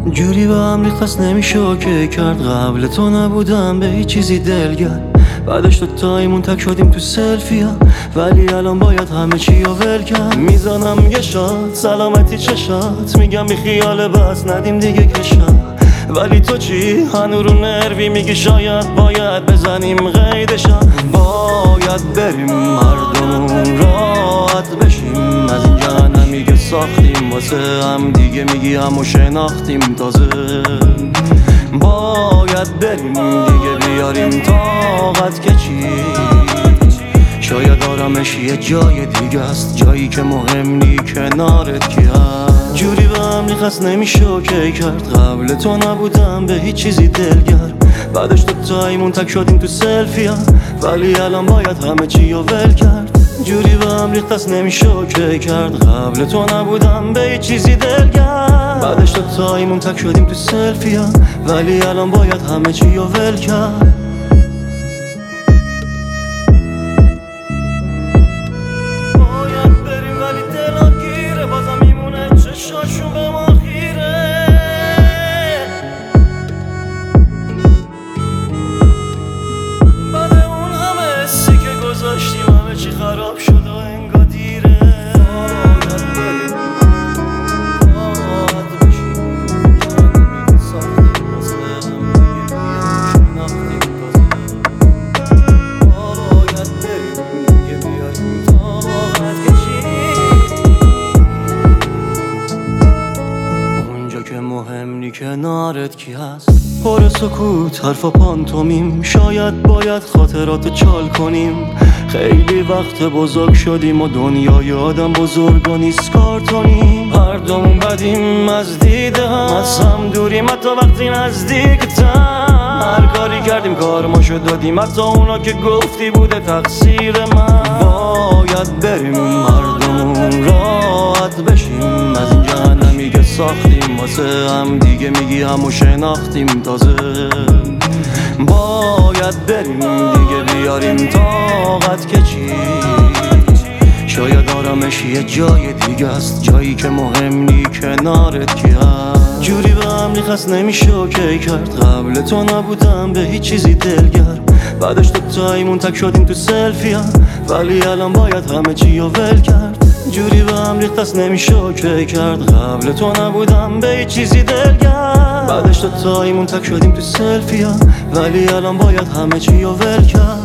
جوری به هم ریخت نمیشه اوکی کرد. قبل تو نبودم به هیچ چیزی دلگر، بعدش تو تایمون تک شدیم تو سلفیا، ولی الان باید همه چی رو ول کرد. میزنم یه شات سلامتی چشات، میگم بی خیال بس ندیم دیگه کشات، ولی تو چی؟ هنو رو نروی میگی شاید باید بزنیم قیدشات. باید بریم مردمون راحت بشیم، از اینجا نمیگه ساختیم واسه هم دیگه، میگی همو شناختیم تازه. باید بریم دیگه بیاریم طاقت که چی؟ شاید آرامش یه جای دیگه است، جایی که مهم نی کنارت کی هست. جوری به هم ریخت نمیشه اوکی کرد. قبل تو نبودم به هیچ چیزی دلگر، بعدش تو تایمون تک شدیم تو سلفیا، ولی الان باید همه چی رو ول کرد. جوری به هم ریخت نمیشه اوکی کرد. قبل تو نبودم به هیچ چیزی دلگر، بعدش تو تایمون تک شدیم تو سلفیا، ولی الان باید همه چی رو ول کرد. شاشون به ما خیره، بعد اون همه حسی که گذاشتیم همه چی خراب شد و انگار دیره. باید بریم راحت بشیم، جانمی ساختیم واسه هم دیگه، شناختیم تازه. باید بریم دیگه بیاریم طاقت که چی؟ که مهم نی کنارت کی هست. پر سکوت حرفا پانتومیم، شاید باید خاطراتو چال کنیم. خیلی وقت بزرگ شدیم و دنیای آدم بزرگ و نیست کارتونیم. هر دومون بدیم از دیده هم، از هم دوریم حتی وقتی نزدیکتم. هر کاری کردیم کارماشو دادیم، حتی اونا که گفتی بوده تقصیر من. باید بریم مردمون راحت بشیم، از اینجا نمیگه ساختیم واسه هم دیگه، میگی همو شناختیم تازه. باید بریم دیگه بیاریم طاقت که چی؟ شاید آرامش یه جای دیگه است، جایی که مهم نی کنارت کی هست. جوری به هم ریخت نمیشه اوکی کرد. قبل تو نبودم به هیچ چیزی دلگر، بعدش تو تایمون تک شدیم تو سلفیا، ولی الان باید همه چی رو ول کرد. جوری به هم ریخت نمیشه اوکی کرد. قبل تو نبودم به هیچ چیزی دلگر، بعدش تو تایمون تک شدیم تو سلفیا، ولی الان باید همه چی رو ول کرد.